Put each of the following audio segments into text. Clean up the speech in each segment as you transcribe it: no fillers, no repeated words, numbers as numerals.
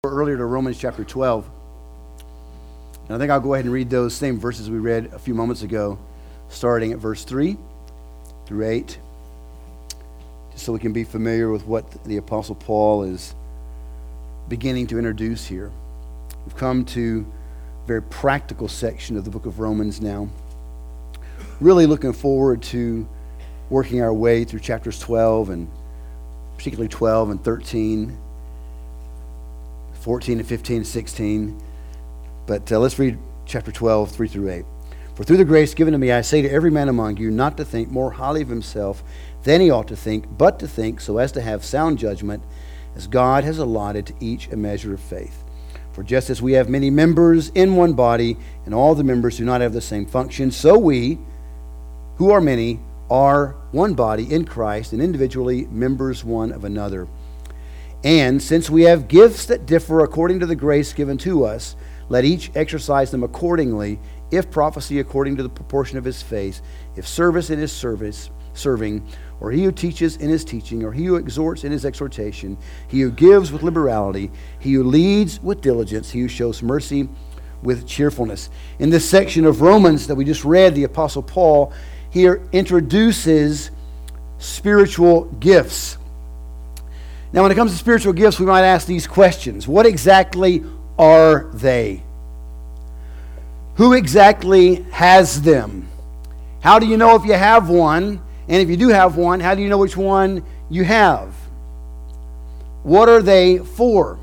Earlier to Romans chapter 12. And I think I'll go ahead and read those same verses we read a few moments ago, starting at verse 3 through 8, just so we can be familiar with what the Apostle Paul is beginning to introduce here. We've come to a very practical section of the book of Romans now. Really looking forward to working our way through chapters 12 and particularly 12 and 13, 14 and 15 and 16. But let's read chapter 12, 3 through 8. For through the grace given to me, I say to every man among you not to think more highly of himself than he ought to think, but to think so as to have sound judgment, as God has allotted to each a measure of faith. For just as we have many members in one body, and all the members do not have the same function, so we, who are many, are one body in Christ, and individually members one of another. And since we have gifts that differ according to the grace given to us, let each exercise them accordingly, if prophecy according to the proportion of his faith, if service in his serving, or he who teaches in his teaching, or he who exhorts in his exhortation, he who gives with liberality, he who leads with diligence, he who shows mercy with cheerfulness. In this section of Romans that we just read, the Apostle Paul here introduces spiritual gifts. Now, when it comes to spiritual gifts, we might ask these questions. What exactly are they? Who exactly has them? How do you know if you have one? And if you do have one, how do you know which one you have? What are they for?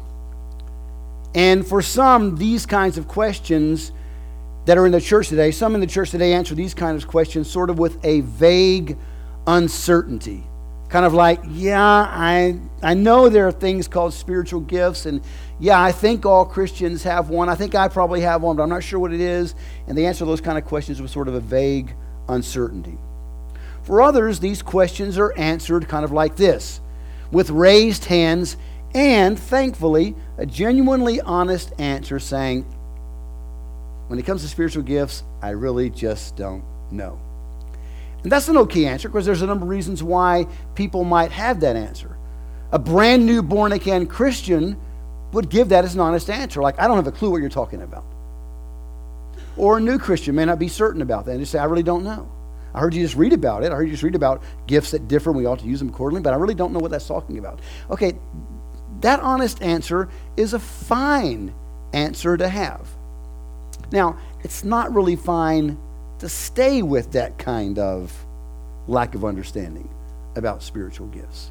And for some, these kinds of questions that are in the church today, some in the church today answer these kinds of questions sort of with a vague uncertainty. Kind of like, I know there are things called spiritual gifts, and I think all Christians have one. I think I probably have one, but I'm not sure what it is. And they answer those kind of questions with sort of a vague uncertainty. For others, these questions are answered kind of like this, with raised hands and, thankfully, a genuinely honest answer saying, when it comes to spiritual gifts, I really just don't know. And that's an okay answer because there's a number of reasons why people might have that answer. A brand new born-again Christian would give that as an honest answer, like, I don't have a clue what you're talking about. Or a new Christian may not be certain about that and just say, I really don't know. I heard you just read about it. I heard you just read about gifts that differ and we ought to use them accordingly, but I really don't know what that's talking about. Okay, that honest answer is a fine answer to have. Now, it's not really fine to stay with that kind of lack of understanding about spiritual gifts.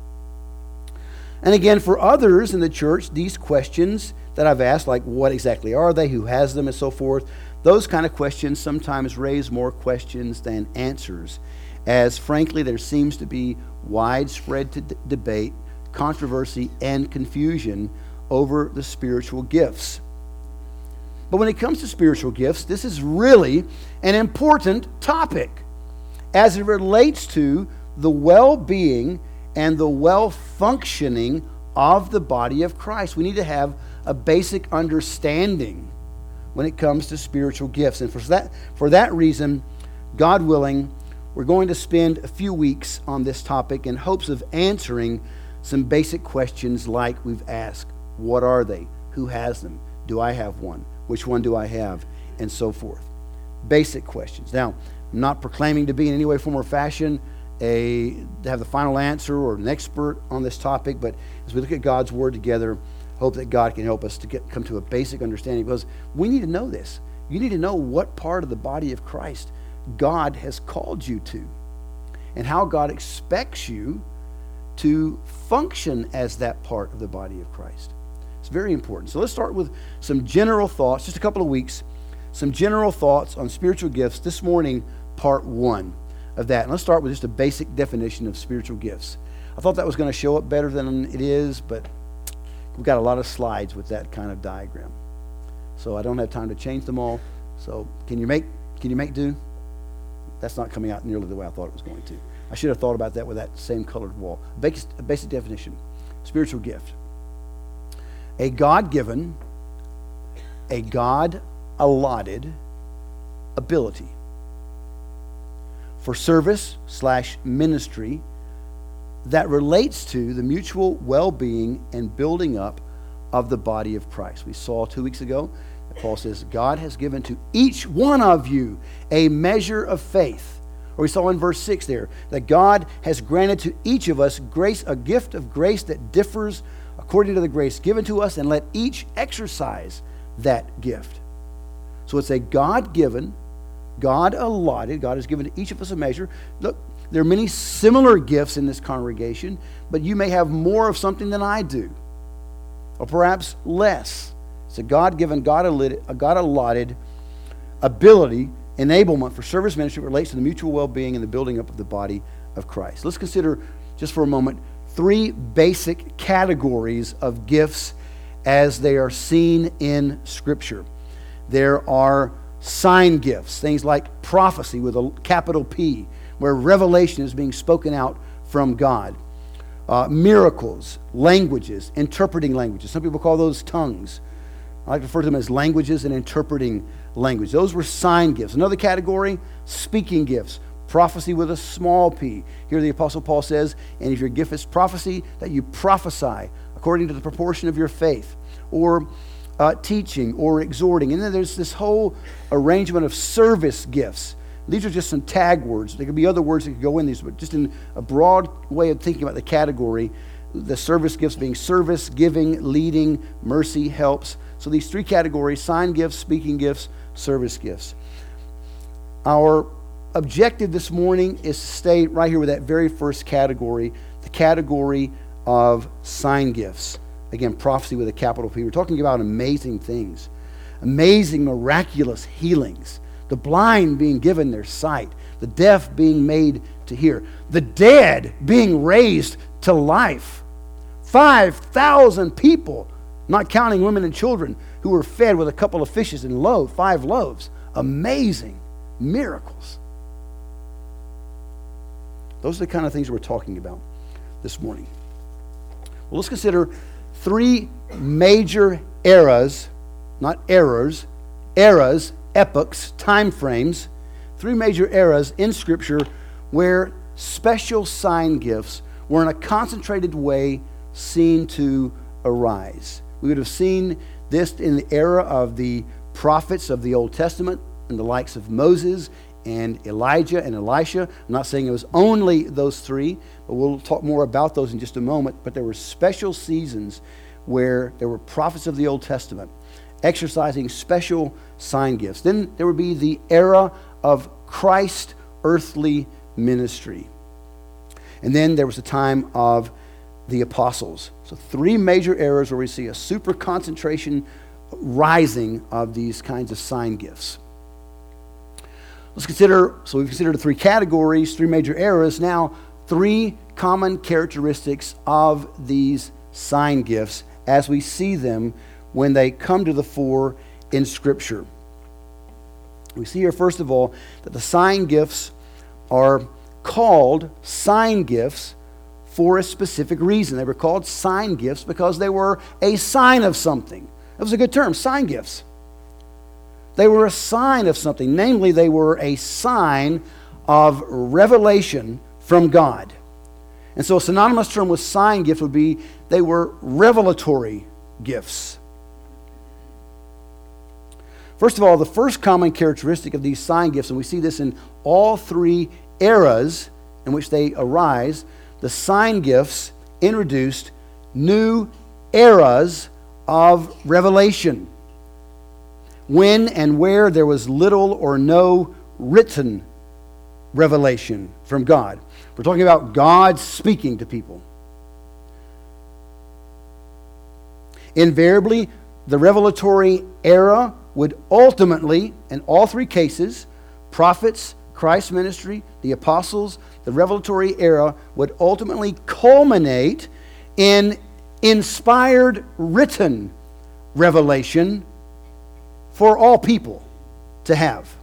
And again, for others in the church, these questions that I've asked, like what exactly are they, who has them, and so forth, those kind of questions sometimes raise more questions than answers, as frankly there seems to be widespread debate, controversy, and confusion over the spiritual gifts. But when it comes to spiritual gifts, this is really an important topic as it relates to the well-being and the well-functioning of the body of Christ. We need to have a basic understanding when it comes to spiritual gifts. And for that reason, God willing, we're going to spend a few weeks on this topic in hopes of answering some basic questions like we've asked. What are they? Who has them? Do I have one? Which one do I have? And so forth. Basic questions. Now, I'm not proclaiming to be in any way, form, or fashion to have the final answer or an expert on this topic, but as we look at God's Word together, hope that God can help us to come to a basic understanding, because we need to know this. You need to know what part of the body of Christ God has called you to and how God expects you to function as that part of the body of Christ. It's very important. So let's start with some general thoughts, just a couple of weeks, some general thoughts on spiritual gifts. This morning, part 1 of that. And let's start with just a basic definition of spiritual gifts. I thought that was going to show up better than it is, but we've got a lot of slides with that kind of diagram. So I don't have time to change them all. So can you make do? That's not coming out nearly the way I thought it was going to. I should have thought about that with that same colored wall. A basic definition. Spiritual gift. A God-given, a God-allotted ability for service/ministry that relates to the mutual well-being and building up of the body of Christ. We saw 2 weeks ago that Paul says, God has given to each one of you a measure of faith. Or we saw in verse 6 there, that God has granted to each of us grace, a gift of grace that differs according to the grace given to us, and let each exercise that gift. So it's a God-given, God-allotted, God has given to each of us a measure. Look, there are many similar gifts in this congregation, but you may have more of something than I do, or perhaps less. It's a God-given, God-allotted ability, enablement for service ministry that relates to the mutual well-being and the building up of the body of Christ. Let's consider, just for a moment, 3 basic categories of gifts as they are seen in Scripture. There are sign gifts, things like prophecy with a capital P, where revelation is being spoken out from God. Miracles, languages, interpreting languages. Some people call those tongues. I like to refer to them as languages and interpreting language. Those were sign gifts. Another category, speaking gifts. Prophecy with a small p. Here the Apostle Paul says, and if your gift is prophecy, that you prophesy according to the proportion of your faith. Or teaching or exhorting. And then there's this whole arrangement of service gifts. These are just some tag words. There could be other words that could go in these, but just in a broad way of thinking about the category, the service gifts being service, giving, leading, mercy, helps. So these 3 categories, sign gifts, speaking gifts, service gifts. Our objective this morning is to stay right here with that very first category, the category of sign gifts. Again, prophecy with a capital P. We're talking about amazing things, amazing, miraculous healings, the blind being given their sight, the deaf being made to hear, the dead being raised to life. 5,000 people, not counting women and children, who were fed with a couple of fishes and 5 loaves. Amazing miracles. Those are the kind of things we're talking about this morning. Well, let's consider 3 major eras, not errors, eras, epochs, time frames, 3 major eras in Scripture where special sign gifts were in a concentrated way seen to arise. We would have seen this in the era of the prophets of the Old Testament and the likes of Moses and Elijah and Elisha. I'm not saying it was only those 3, but we'll talk more about those in just a moment. But there were special seasons where there were prophets of the Old Testament exercising special sign gifts. Then there would be the era of Christ's earthly ministry. And then there was a time of the apostles. So 3 major eras where we see a super concentration rising of these kinds of sign gifts. We've considered the 3 categories, 3 major eras. Now, 3 common characteristics of these sign gifts as we see them when they come to the fore in Scripture. We see here, first of all, that the sign gifts are called sign gifts for a specific reason. They were called sign gifts because they were a sign of something. That was a good term, sign gifts. They were a sign of something. Namely, they were a sign of revelation from God. And so a synonymous term with sign gift would be they were revelatory gifts. First of all, the first common characteristic of these sign gifts, and we see this in all 3 eras in which they arise, the sign gifts introduced new eras of revelation. When and where there was little or no written revelation from God. We're talking about God speaking to people. Invariably, the revelatory era would ultimately, in all 3 cases, prophets, Christ's ministry, the apostles, the revelatory era would ultimately culminate in inspired written revelation for all people to have.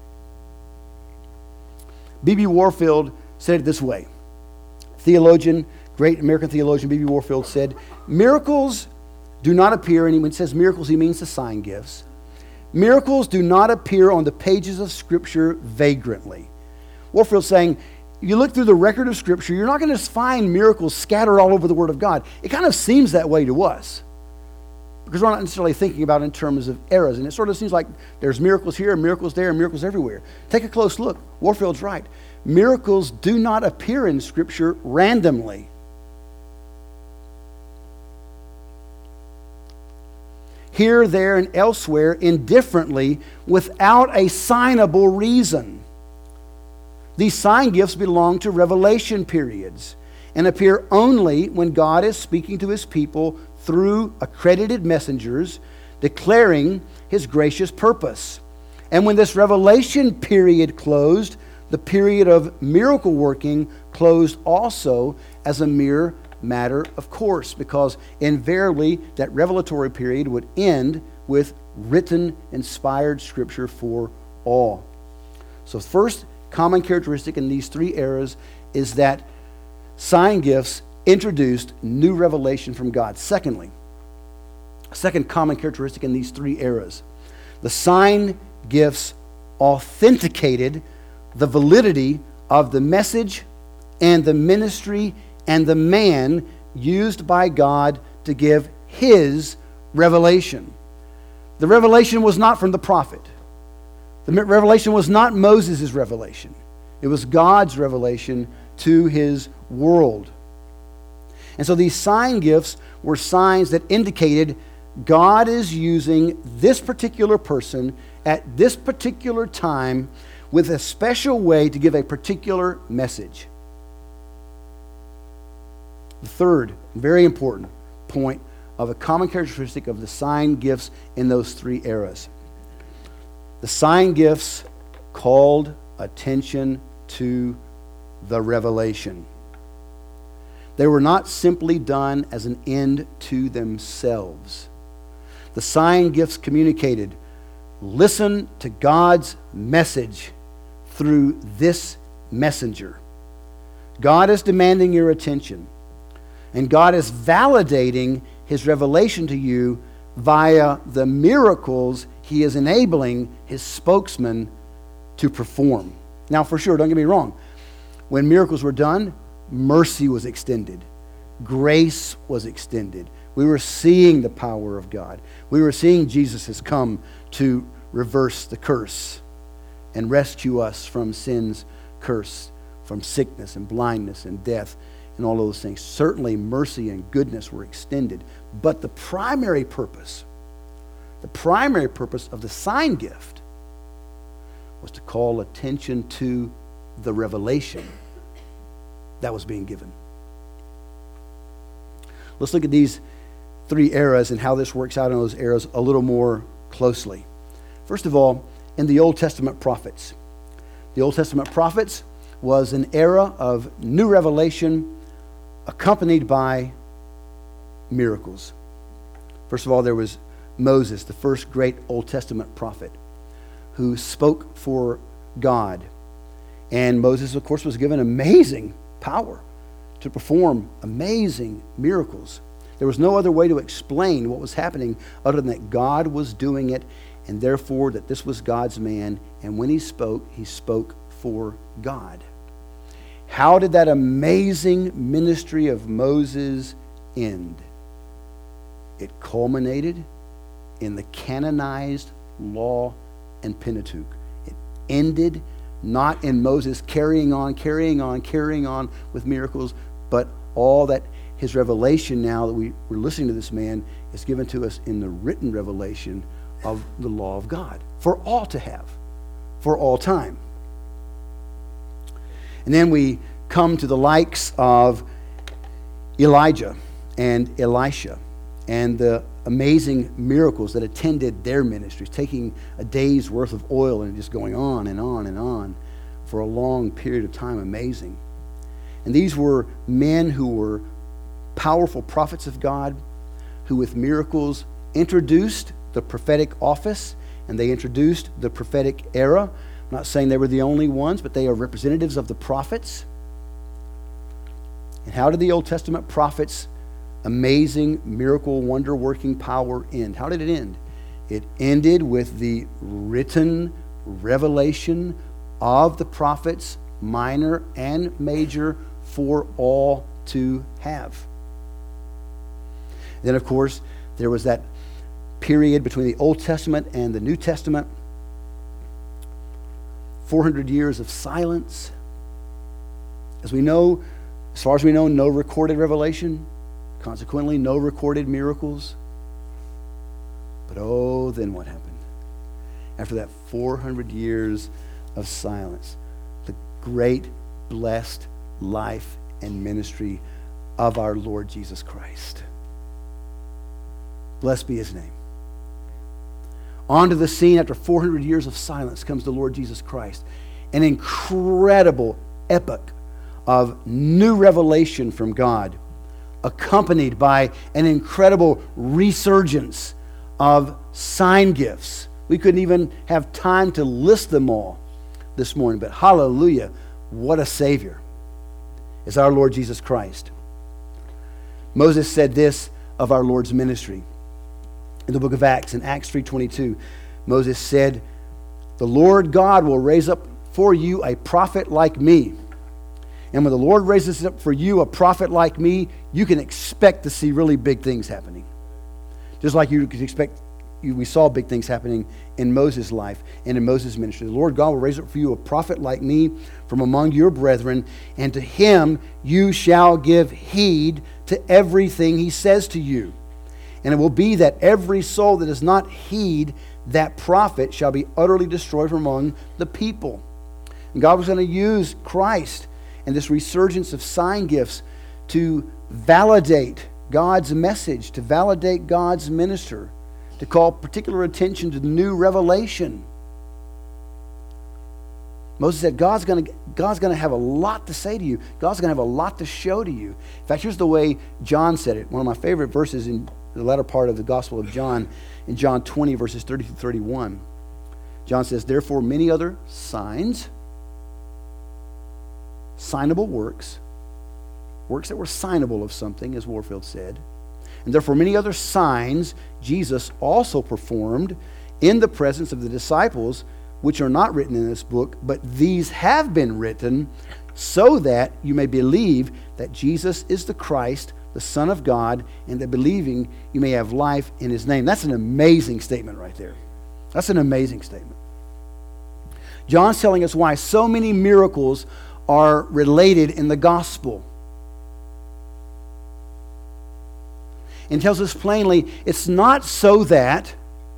B.B. Warfield said it this way. Theologian, great American theologian B.B. Warfield said, miracles do not appear, and when he says miracles, he means the sign gifts. Miracles do not appear on the pages of Scripture vagrantly. Warfield's saying, you look through the record of Scripture, you're not going to find miracles scattered all over the Word of God. It kind of seems that way to us. because we're not necessarily thinking about it in terms of eras. And it sort of seems like there's miracles here, miracles there, and miracles everywhere. Take a close look. Warfield's right. Miracles do not appear in Scripture randomly. Here, there, and elsewhere, indifferently, without a signable reason. These sign gifts belong to revelation periods and appear only when God is speaking to His people through accredited messengers, declaring His gracious purpose. And when this revelation period closed, the period of miracle working closed also as a mere matter of course, because invariably that revelatory period would end with written, inspired Scripture for all. So first common characteristic in these three eras is that sign gifts introduced new revelation from God. Secondly, second common characteristic in these three eras, the sign gifts authenticated the validity of the message and the ministry and the man used by God to give His revelation. The revelation was not from the prophet. The revelation was not Moses' revelation. It was God's revelation to His world. And so these sign gifts were signs that indicated God is using this particular person at this particular time with a special way to give a particular message. The third, very important point of a common characteristic of the sign gifts in those three eras. The sign gifts called attention to the revelation. They were not simply done as an end to themselves. The sign gifts communicated, listen to God's message through this messenger. God is demanding your attention. And God is validating His revelation to you via the miracles He is enabling His spokesman to perform. Now, for sure, don't get me wrong. When miracles were done, mercy was extended. Grace was extended. We were seeing the power of God. We were seeing Jesus has come to reverse the curse and rescue us from sin's curse, from sickness and blindness and death and all those things. Certainly mercy and goodness were extended. But the primary purpose of the sign gift was to call attention to the revelation that was being given. Let's look at these three eras and how this works out in those eras a little more closely. First of all, in the Old Testament prophets. The Old Testament prophets was an era of new revelation accompanied by miracles. First of all, there was Moses, the first great Old Testament prophet, who spoke for God. And Moses, of course, was given amazing power to perform amazing miracles. There was no other way to explain what was happening other than that God was doing it, and therefore that this was God's man. And when he spoke for God. How did that amazing ministry of Moses end? It culminated in the canonized law and Pentateuch. It ended not in Moses carrying on with miracles, but all that his revelation now that we're listening to this man is given to us in the written revelation of the law of God for all to have, for all time. And then we come to the likes of Elijah and Elisha and the amazing miracles that attended their ministries, taking a day's worth of oil and just going on and on and on for a long period of time. Amazing. And these were men who were powerful prophets of God, who with miracles introduced the prophetic office, and they introduced the prophetic era. I'm not saying they were the only ones, but they are representatives of the prophets. And how did the Old Testament prophets' amazing miracle, wonder-working power end? How did it end? It ended with the written revelation of the prophets, minor and major, for all to have. Then, of course, there was that period between the Old Testament and the New Testament. 400 years of silence. As far as we know, no recorded revelation. Consequently, no recorded miracles. But oh, then what happened? After that 400 years of silence, the great, blessed life and ministry of our Lord Jesus Christ. Blessed be his name. Onto the scene after 400 years of silence comes the Lord Jesus Christ. An incredible epoch of new revelation from God, accompanied by an incredible resurgence of sign gifts. We couldn't even have time to list them all this morning, but hallelujah, what a Savior is our Lord Jesus Christ. Moses said this of our Lord's ministry. In the book of Acts, in Acts 3:22, Moses said, "The Lord God will raise up for you a prophet like me. And when the Lord raises up for you a prophet like me, you can expect to see really big things happening." Just like you could expect, we saw big things happening in Moses' life and in Moses' ministry. The Lord God will raise up for you a prophet like me from among your brethren, and to him you shall give heed to everything he says to you. And it will be that every soul that does not heed that prophet shall be utterly destroyed from among the people. And God was going to use Christ and this resurgence of sign gifts to validate God's message, to validate God's minister, to call particular attention to the new revelation. Moses said, God's going to have a lot to say to you. God's going to have a lot to show to you. In fact, here's the way John said it. One of my favorite verses in the latter part of the Gospel of John, in John 20, verses 30 through 31. John says, "Therefore many other signs," signable works that were signable of something, as Warfield said, "and therefore many other signs Jesus also performed in the presence of the disciples, which are not written in this book, but these have been written so that you may believe that Jesus is the Christ, the Son of God, and that believing you may have life in his name." That's an amazing statement right there. That's an amazing statement. John's telling us why so many miracles are related in the gospel. And tells us plainly, it's not so that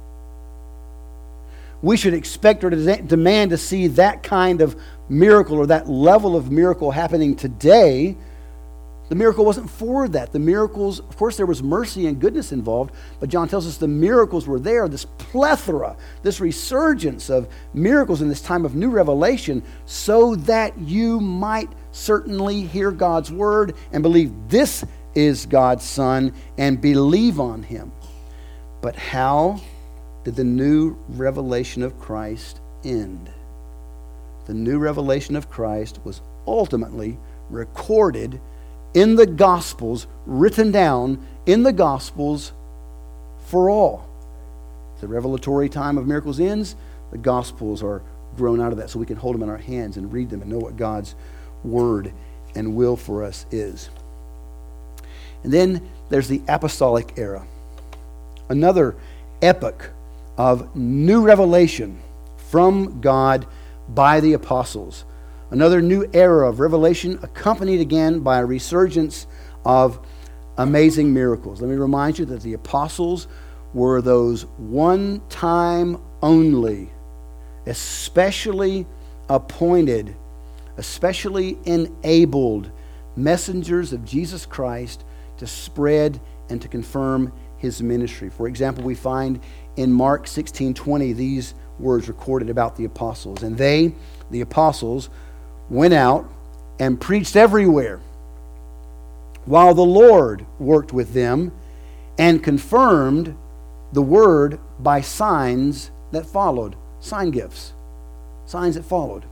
we should expect or demand to see that kind of miracle or that level of miracle happening today. The miracle wasn't for that. The miracles, of course, there was mercy and goodness involved, but John tells us the miracles were there, this plethora, this resurgence of miracles in this time of new revelation, so that you might certainly hear God's word and believe this is God's Son and believe on him. But how did the new revelation of Christ end? The new revelation of Christ was ultimately recorded in the Gospels, written down in the Gospels for all. The revelatory time of miracles ends, the Gospels are grown out of that so we can hold them in our hands and read them and know what God's word and will for us is. And then there's the apostolic era, another epoch of new revelation from God by the apostles. Another new era of revelation accompanied again by a resurgence of amazing miracles. Let me remind you that the apostles were those one time only, especially appointed, especially enabled messengers of Jesus Christ to spread and to confirm his ministry. For example, we find in Mark 16:20 these words recorded about the apostles. "And they," the apostles, "went out and preached everywhere, while the Lord worked with them and confirmed the word by signs that followed." Sign gifts. Signs that followed.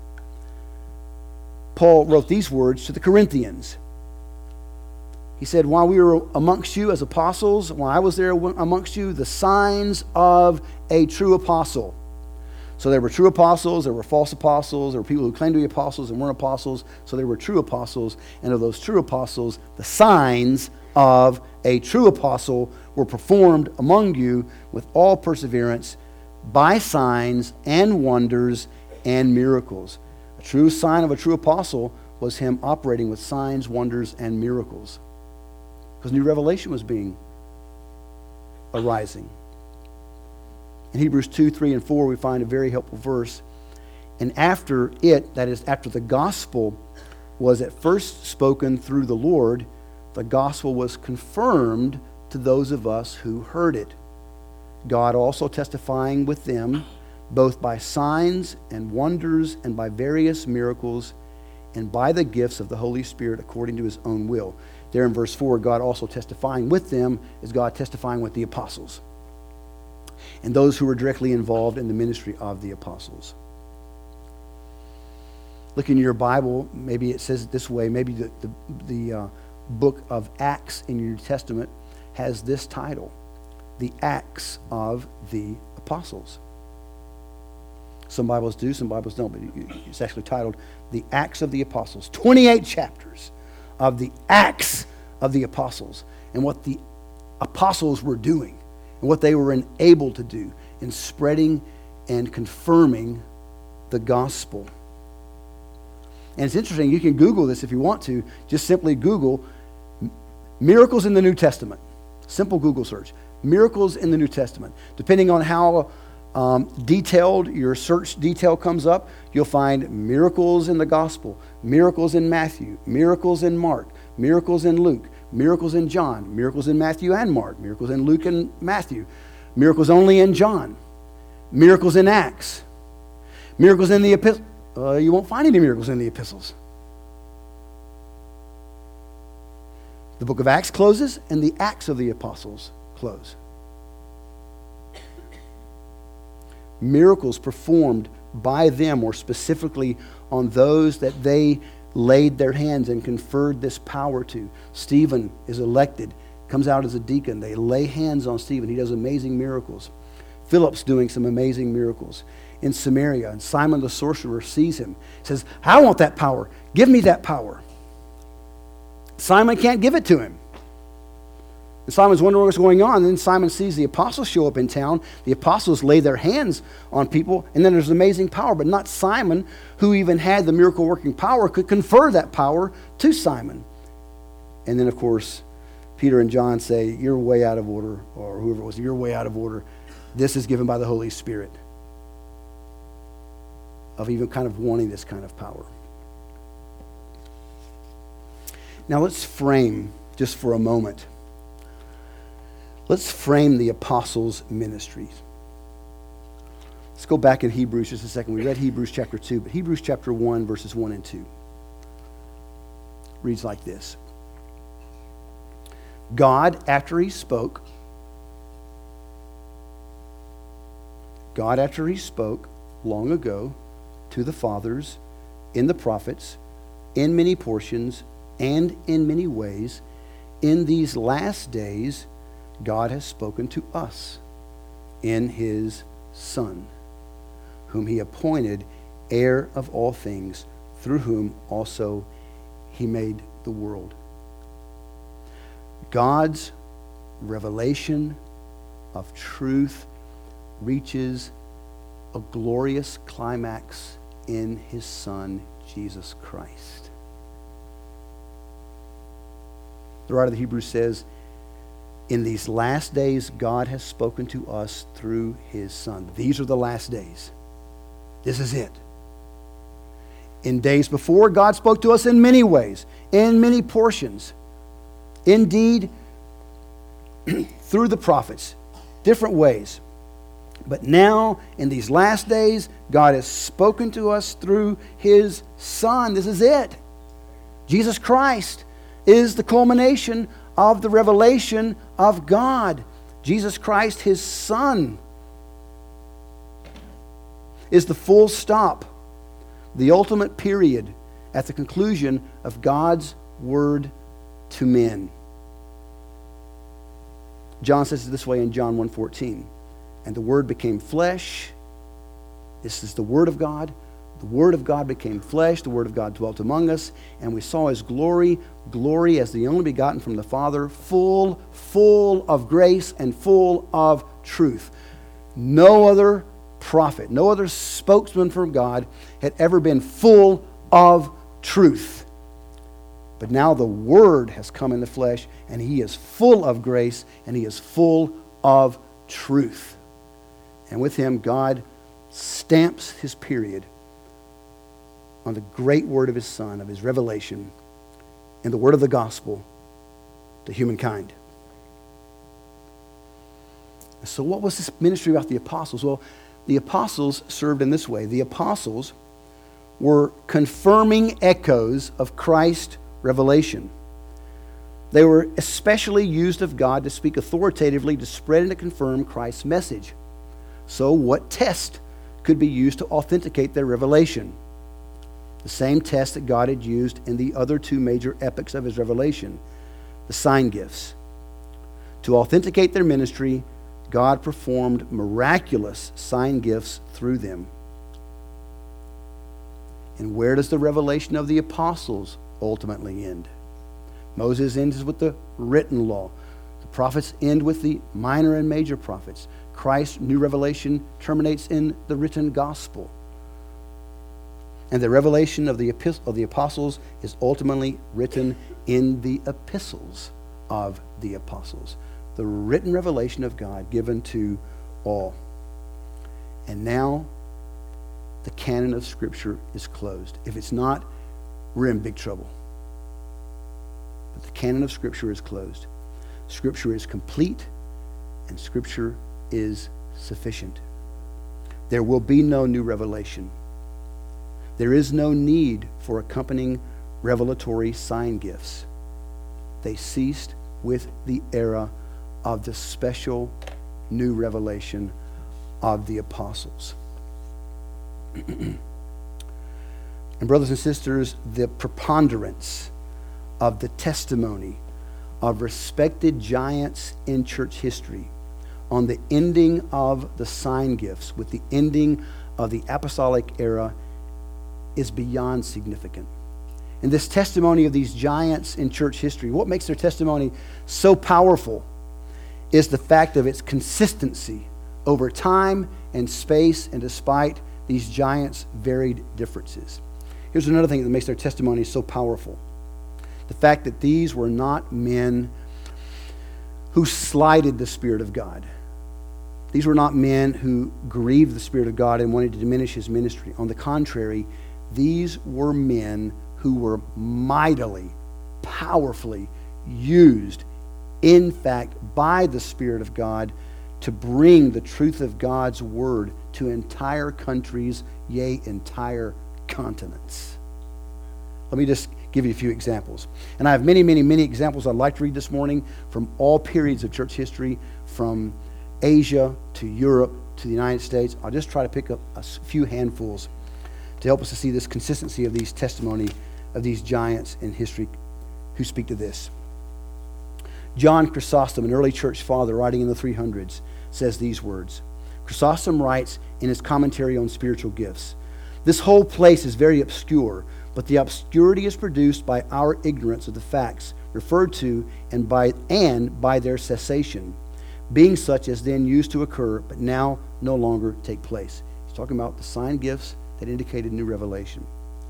Paul wrote these words to the Corinthians. He said, "While we were amongst you as apostles, while I was there amongst you, the signs of a true apostle." So there were true apostles, there were false apostles, there were people who claimed to be apostles and weren't apostles. So there were true apostles, and of those true apostles, the signs of a true apostle, were performed among you with all perseverance by signs and wonders and miracles. A true sign of a true apostle was him operating with signs, wonders, and miracles. Because new revelation was arising. In Hebrews 2, 3, and 4, we find a very helpful verse. And after it, that is, after the gospel was at first spoken through the Lord, the gospel was confirmed to those of us who heard it. God also testifying with them, both by signs and wonders and by various miracles and by the gifts of the Holy Spirit according to his own will. There in verse 4, God also testifying with them is God testifying with the apostles and those who were directly involved in the ministry of the apostles. Look in your Bible, maybe it says it this way, maybe the book of Acts in your New Testament has this title, the Acts of the Apostles. Some Bibles do, some Bibles don't, but it's actually titled the Acts of the Apostles. 28 chapters of the Acts of the Apostles and what the apostles were doing and what they were enabled to do in spreading and confirming the gospel. And it's interesting, you can Google this if you want to. Just simply Google miracles in the New Testament. Simple Google search. Miracles in the New Testament. Depending on how detailed your search detail comes up, you'll find miracles in the gospel, miracles in Matthew, miracles in Mark, miracles in Luke, miracles in John, miracles in Matthew and Mark, miracles in Luke and Matthew, miracles only in John, miracles in Acts, miracles in the epistles. You won't find any miracles in the epistles. The book of Acts closes and the Acts of the Apostles close. Miracles performed by them or specifically on those that they laid their hands and conferred this power to. Stephen is elected, comes out as a deacon. They lay hands on Stephen. He does amazing miracles. Philip's doing some amazing miracles in Samaria, and Simon the sorcerer sees him. He says, I want that power. Give me that power. Simon can't give it to him. And Simon's wondering what's going on. And then Simon sees the apostles show up in town. The apostles lay their hands on people, and then there's amazing power. But not Simon, who even had the miracle-working power, could confer that power to Simon. And then, of course, Peter and John say, you're way out of order, or whoever it was, you're way out of order. This is given by the Holy Spirit, of even kind of wanting this kind of power. Now let's frame, just for a moment, let's frame the apostles' ministries. Let's go back in Hebrews just a second. We read Hebrews chapter 2, but Hebrews chapter 1, verses 1 and 2 reads like this. God, after he spoke long ago to the fathers in the prophets, in many portions and in many ways, in these last days, God has spoken to us in his Son, whom he appointed heir of all things, through whom also he made the world. God's revelation of truth reaches a glorious climax in his Son, Jesus Christ. The writer of the Hebrews says, in these last days, God has spoken to us through his Son. These are the last days. This is it. In days before, God spoke to us in many ways, in many portions. Indeed, through the prophets, different ways. But now, in these last days, God has spoken to us through his Son. This is it. Jesus Christ is the culmination of the revelation of God. Jesus Christ, his Son, is the full stop, the ultimate period at the conclusion of God's word to men. John says it this way in John 1:14. And the Word became flesh. This is the Word of God, The Word of God became flesh, the Word of God dwelt among us, and we saw His glory, glory as the only begotten from the Father, full of grace and full of truth. No other prophet, no other spokesman from God had ever been full of truth. But now the Word has come in the flesh, and He is full of grace, and He is full of truth. And with Him, God stamps His period on the great word of His Son, of His revelation, and the word of the gospel to humankind. So what was this ministry about the apostles? Well, the apostles served in this way. The apostles were confirming echoes of Christ's revelation. They were especially used of God to speak authoritatively, to spread and to confirm Christ's message. So what test could be used to authenticate their revelation? The same test that God had used in the other two major epochs of His revelation, the sign gifts. To authenticate their ministry, God performed miraculous sign gifts through them. And where does the revelation of the apostles ultimately end? Moses ends with the written law. The prophets end with the minor and major prophets. Christ's new revelation terminates in the written gospel. And the revelation of the apostles is ultimately written in the epistles of the apostles. The written revelation of God given to all. And now the canon of Scripture is closed. If it's not, we're in big trouble. But the canon of Scripture is closed. Scripture is complete, and Scripture is sufficient. There will be no new revelation. There is no need for accompanying revelatory sign gifts. They ceased with the era of the special new revelation of the apostles. And brothers and sisters, the preponderance of the testimony of respected giants in church history on the ending of the sign gifts, with the ending of the apostolic era, is beyond significant. And this testimony of these giants in church history, what makes their testimony so powerful is the fact of its consistency over time and space, and despite these giants' varied differences. Here's another thing that makes their testimony so powerful. The fact that these were not men who slighted the Spirit of God. These were not men who grieved the Spirit of God and wanted to diminish His ministry. On the contrary, these were men who were mightily, powerfully used, in fact, by the Spirit of God to bring the truth of God's Word to entire countries, yea, entire continents. Let me just give you a few examples. And I have many, many, many examples I'd like to read this morning from all periods of church history, from Asia to Europe to the United States. I'll just try to pick up a few handfuls to help us to see this consistency of these testimony of these giants in history who speak to this. John Chrysostom, an early church father writing in the 300s, says these words. Chrysostom writes in his commentary on spiritual gifts, "This whole place is very obscure, but the obscurity is produced by our ignorance of the facts referred to and by their cessation, being such as then used to occur, but now no longer take place." He's talking about the sign gifts that indicated new revelation.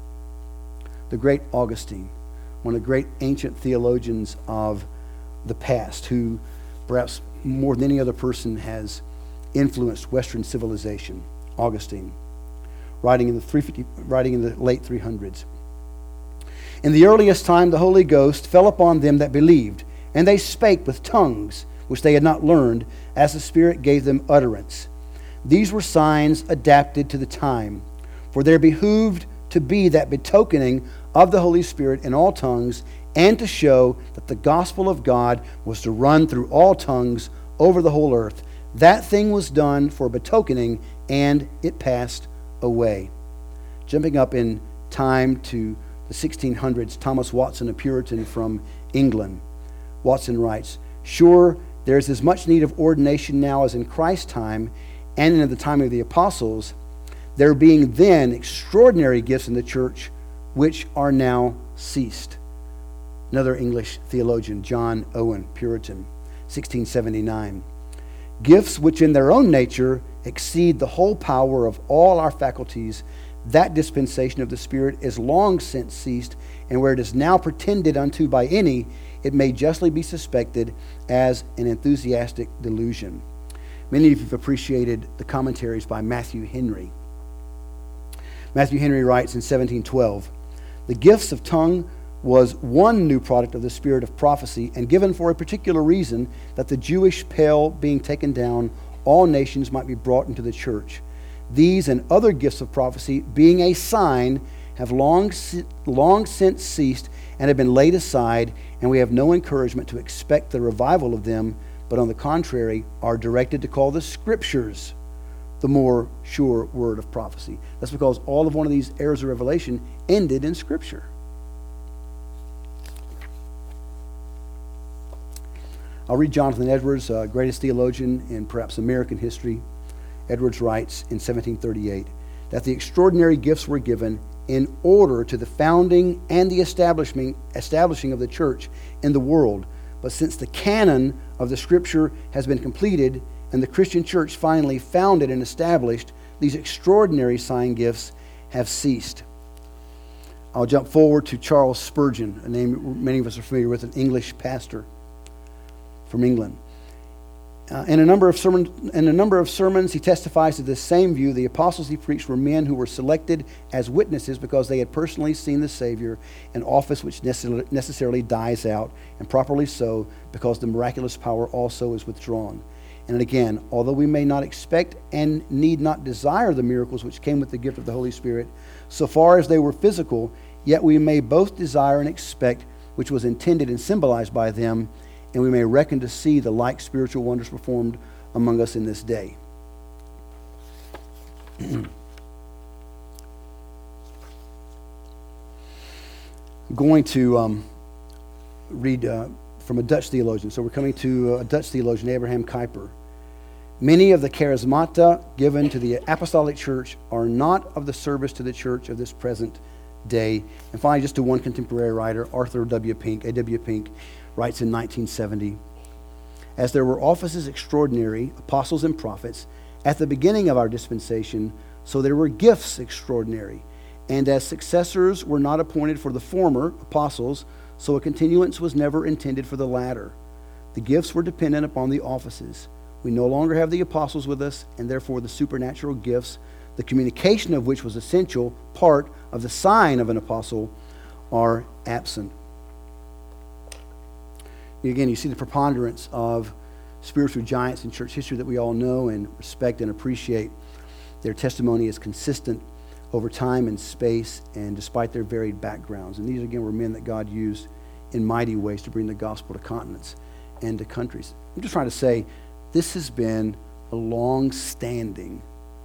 The great Augustine, one of the great ancient theologians of the past, who perhaps more than any other person has influenced Western civilization. Augustine, writing in the late 300s. "In the earliest time the Holy Ghost fell upon them that believed, and they spake with tongues which they had not learned, as the Spirit gave them utterance. These were signs adapted to the time, for there behooved to be that betokening of the Holy Spirit in all tongues, and to show that the gospel of God was to run through all tongues over the whole earth. That thing was done for betokening, and it passed away." Jumping up in time to the 1600s, Thomas Watson, a Puritan from England, Watson writes, "Sure, there is as much need of ordination now as in Christ's time and in the time of the apostles. there being then extraordinary gifts in the church, which are now ceased. Another English theologian, John Owen, Puritan, 1679. Gifts which in their own nature exceed the whole power of all our faculties, that dispensation of the Spirit is long since ceased, and where it is now pretended unto by any, it may justly be suspected as an enthusiastic delusion. Many of you have appreciated the commentaries by Matthew Henry. Matthew Henry writes in 1712, "The gifts of tongue was one new product of the spirit of prophecy, and given for a particular reason, that the Jewish pale being taken down, all nations might be brought into the church. These and other gifts of prophecy, being a sign, have long since ceased and have been laid aside, and we have no encouragement to expect the revival of them, but on the contrary are directed to call the Scriptures the more sure word of prophecy." That's because all of one of these eras of revelation ended in Scripture. I'll read Jonathan Edwards, greatest theologian in perhaps American history. Edwards writes in 1738 that the extraordinary gifts were given in order to the founding and the establishing of the church in the world. But since the canon of the Scripture has been completed and the Christian church finally founded and established, these extraordinary sign gifts have ceased. I'll jump forward to Charles Spurgeon, a name many of us are familiar with, an English pastor from England. In a number of sermons, he testifies to this same view. The apostles he preached were men who were selected as witnesses because they had personally seen the Savior, an office which necessarily dies out, and properly so, because the miraculous power also is withdrawn. And again, although we may not expect and need not desire the miracles which came with the gift of the Holy Spirit, so far as they were physical, yet we may both desire and expect which was intended and symbolized by them, and we may reckon to see the like spiritual wonders performed among us in this day. I'm going to read from a Dutch theologian. So we're coming to a Dutch theologian, Abraham Kuyper. "Many of the charismata given to the apostolic church are not of the service to the church of this present day." And finally, just to one contemporary writer, Arthur W. Pink, A.W. Pink, writes in 1970, "As there were offices extraordinary, apostles and prophets, at the beginning of our dispensation, so there were gifts extraordinary. And as successors were not appointed for the former, apostles, so a continuance was never intended for the latter. The gifts were dependent upon the offices. We no longer have the apostles with us, and therefore the supernatural gifts, the communication of which was essential part of the sign of an apostle, are absent." Again, you see the preponderance of spiritual giants in church history that we all know and respect and appreciate. Their testimony is consistent over time and space, and despite their varied backgrounds. And these, again, were men that God used in mighty ways to bring the gospel to continents and to countries. I'm just trying to say, this has been a long-standing,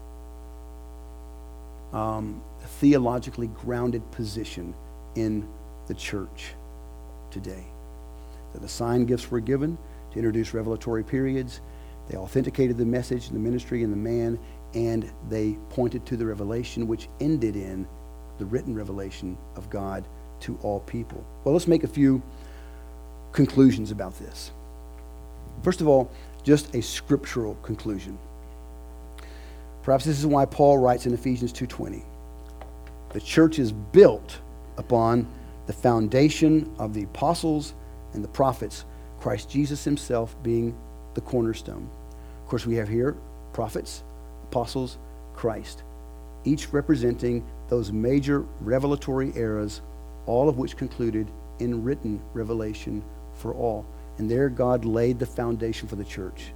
theologically grounded position in the church today. That the sign gifts were given to introduce revelatory periods. They authenticated the message and the ministry and the man, and they pointed to the revelation which ended in the written revelation of God to all people. Well, let's make a few conclusions about this. First of all, just a scriptural conclusion. Perhaps this is why Paul writes in Ephesians 2:20, "The church is built upon the foundation of the apostles and the prophets, Christ Jesus himself being the cornerstone." Of course, we have here prophets, apostles, Christ, each representing those major revelatory eras, all of which concluded in written revelation for all. And there God laid the foundation for the church.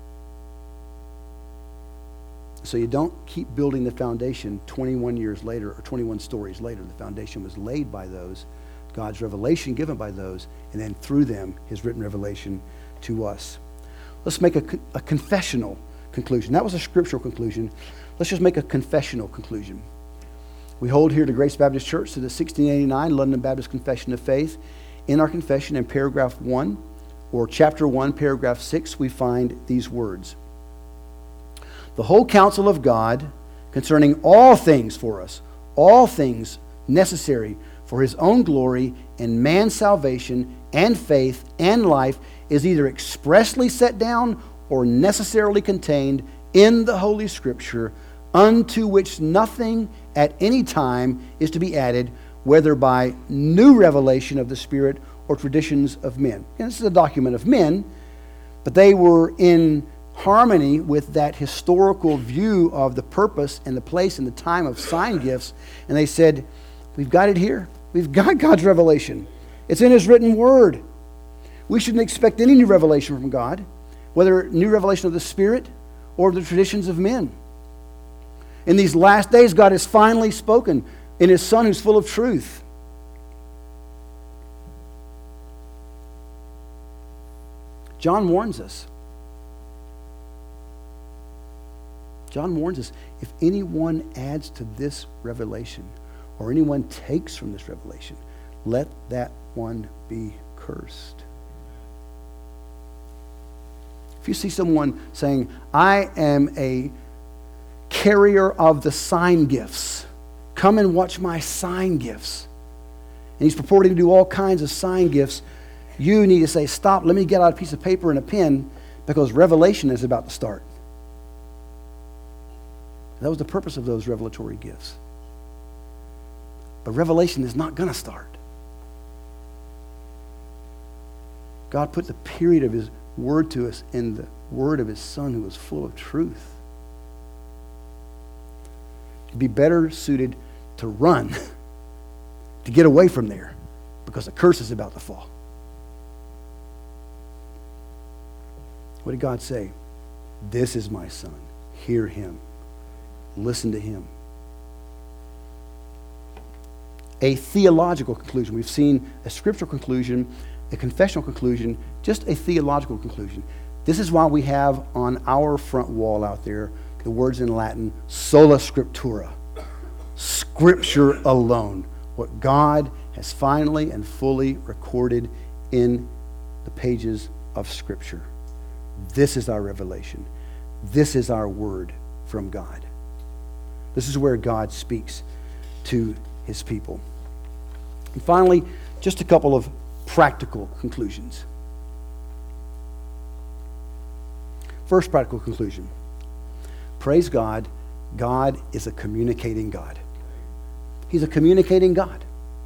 So you don't keep building the foundation 21 years later or 21 stories later. The foundation was laid by those, God's revelation given by those, and then through them, his written revelation to us. Let's make a confessional conclusion. That was a scriptural conclusion. Let's just make a confessional conclusion. We hold here to Grace Baptist Church to the 1689 London Baptist Confession of Faith. In our confession, in paragraph 1, or chapter 1, paragraph 6, we find these words: "The whole counsel of God concerning all things for us, all things necessary for his own glory and man's salvation and faith and life is either expressly set down or necessarily contained in the Holy Scripture, unto which nothing at any time is to be added, whether by new revelation of the Spirit or traditions of men. And this is a document of men, but they were in harmony with that historical view of the purpose and the place and the time of sign gifts. And they said, we've got it here. We've got God's revelation. It's in his written word. We shouldn't expect any new revelation from God, whether new revelation of the Spirit or the traditions of men. In these last days, God has finally spoken in his Son who's full of truth. John warns us. John warns us, if anyone adds to this revelation or anyone takes from this revelation, let that one be cursed. If you see someone saying, I am a carrier of the sign gifts, come and watch my sign gifts, and he's purporting to do all kinds of sign gifts, you need to say, stop, let me get out a piece of paper and a pen, because revelation is about to start. That was the purpose of those revelatory gifts. But revelation is not going to start. God put the period of his word to us in the word of his Son who was full of truth. It'd be better suited to run, to get away from there, because the curse is about to fall. What did God say? This is my Son. Hear him. Listen to him. A theological conclusion. We've seen a scriptural conclusion, a confessional conclusion, just a theological conclusion. This is why we have on our front wall out there the words in Latin, sola scriptura, Scripture alone. What God has finally and fully recorded in the pages of Scripture. This is our revelation. This is our word from God. This is where God speaks to his people. And finally, just a couple of practical conclusions. First practical conclusion. Praise God, God is a communicating God. He's a communicating God.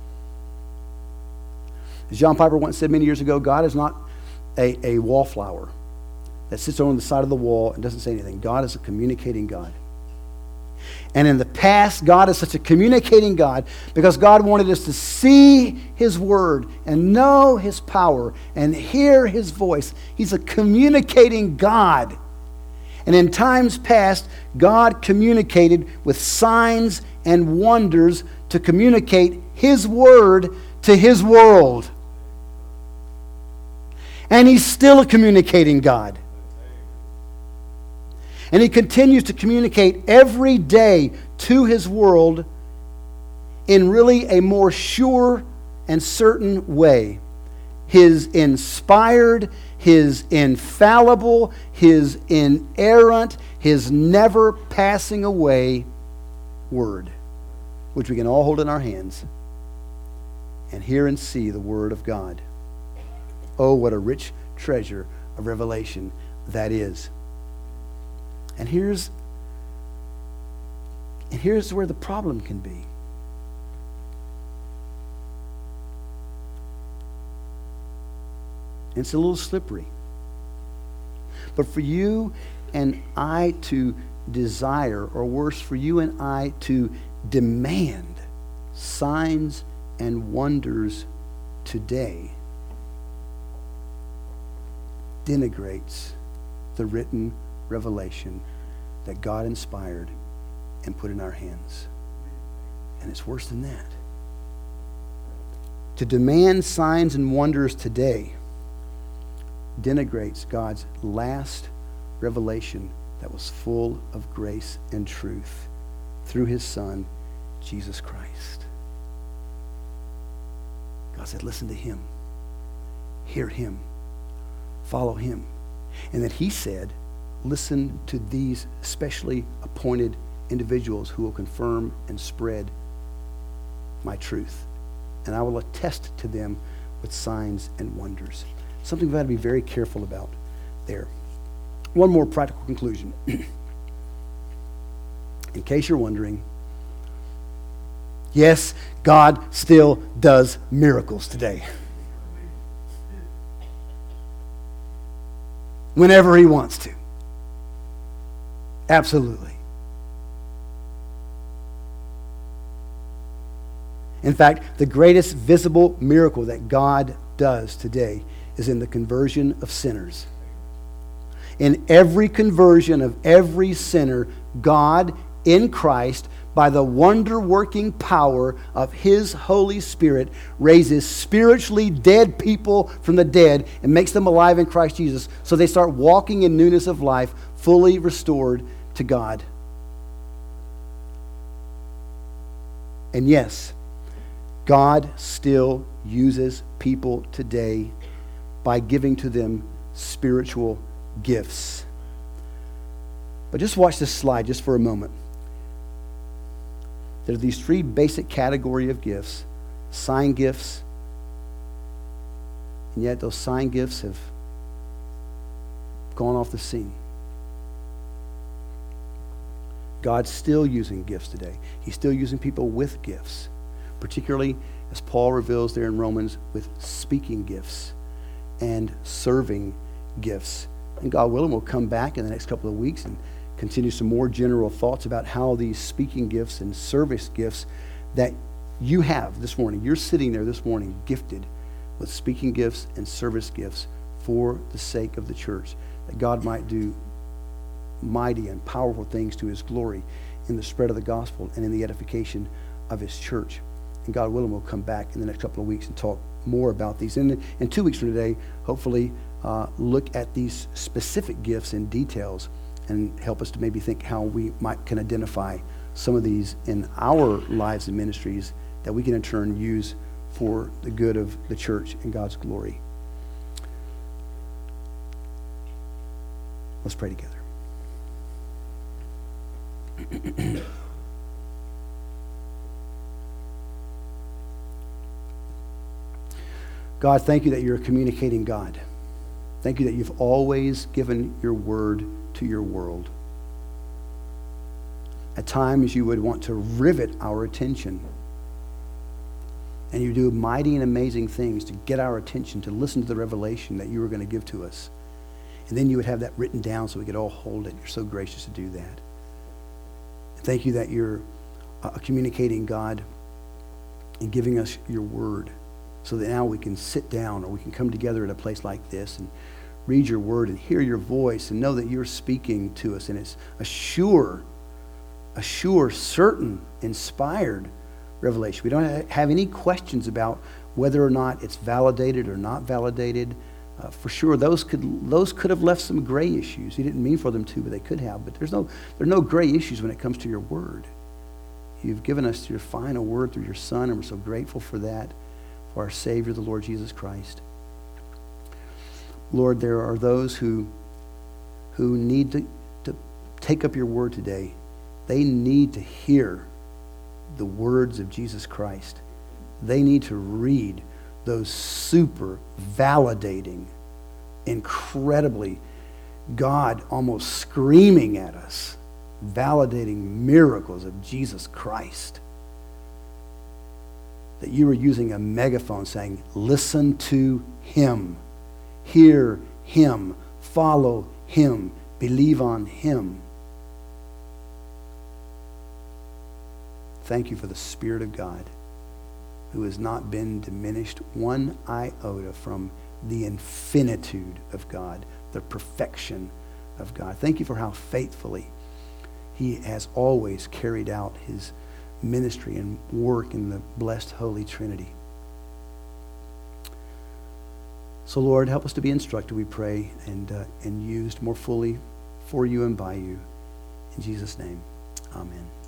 As John Piper once said many years ago, God is not a wallflower that sits on the side of the wall and doesn't say anything. God is a communicating God. And in the past, God is such a communicating God because God wanted us to see his word and know his power and hear his voice. He's a communicating God. And in times past, God communicated with signs and wonders to communicate his word to his world. And he's still a communicating God. And he continues to communicate every day to his world in really a more sure and certain way. His inspired, his infallible, his inerrant, his never passing away word, which we can all hold in our hands and hear and see the word of God. Oh, what a rich treasure of revelation that is. And here's where the problem can be. It's a little slippery. But for you and I to desire, or worse, for you and I to demand signs and wonders today denigrates the written revelation that God inspired and put in our hands. And it's worse than that. To demand signs and wonders today denigrates God's last revelation that was full of grace and truth through his Son, Jesus Christ. God said, listen to him, hear him, follow him. And that he said, listen to these specially appointed individuals who will confirm and spread my truth. And I will attest to them with signs and wonders. Something we've got to be very careful about there. One more practical conclusion. In case you're wondering, yes, God still does miracles today. Whenever he wants to. Absolutely. In fact, the greatest visible miracle that God does today is in the conversion of sinners. In every conversion of every sinner, God in Christ, by the wonder-working power of his Holy Spirit, raises spiritually dead people from the dead and makes them alive in Christ Jesus, so they start walking in newness of life, fully restored to God. And yes, God still uses people today by giving to them spiritual gifts. But just watch this slide just for a moment. There are these three basic categories of gifts: sign gifts, and yet those sign gifts have gone off the scene. God's still using gifts today. He's still using people with gifts, particularly as Paul reveals there in Romans, with speaking gifts and serving gifts. And God willing, we'll come back in the next couple of weeks and continue some more general thoughts about how these speaking gifts and service gifts that you have this morning, you're sitting there this morning gifted with speaking gifts and service gifts for the sake of the church, that God might do mighty and powerful things to his glory in the spread of the gospel and in the edification of his church. And God willing, we'll come back in the next couple of weeks and talk more about these. And in 2 weeks from today, hopefully look at these specific gifts in details and help us to maybe think how we can identify some of these in our lives and ministries that we can in turn use for the good of the church and God's glory. Let's pray together. God, thank you that you're a communicating God. Thank you that you've always given your word to your world. At times you would want to rivet our attention. And you do mighty and amazing things to get our attention, to listen to the revelation that you were going to give to us. And then you would have that written down so we could all hold it. You're so gracious to do that. Thank you that you're a communicating God and giving us your word so that now we can sit down or we can come together at a place like this and read your word and hear your voice and know that you're speaking to us. And it's a sure, certain, inspired revelation. We don't have any questions about whether or not it's validated or not validated. For sure, those could have left some gray issues. He didn't mean for them to, but they could have. But there are no gray issues when it comes to your word. You've given us your final word through your Son, and we're so grateful for that, for our Savior, the Lord Jesus Christ. Lord, there are those who need to take up your word today. They need to hear the words of Jesus Christ. They need to read those super validating, incredibly, God almost screaming at us, validating miracles of Jesus Christ. That you were using a megaphone saying, listen to him, hear him, follow him, believe on him. Thank you for the Spirit of God, who has not been diminished one iota from the infinitude of God, the perfection of God. Thank you for how faithfully he has always carried out his ministry and work in the blessed Holy Trinity. So Lord, help us to be instructed, we pray, and used more fully for you and by you. In Jesus' name, amen.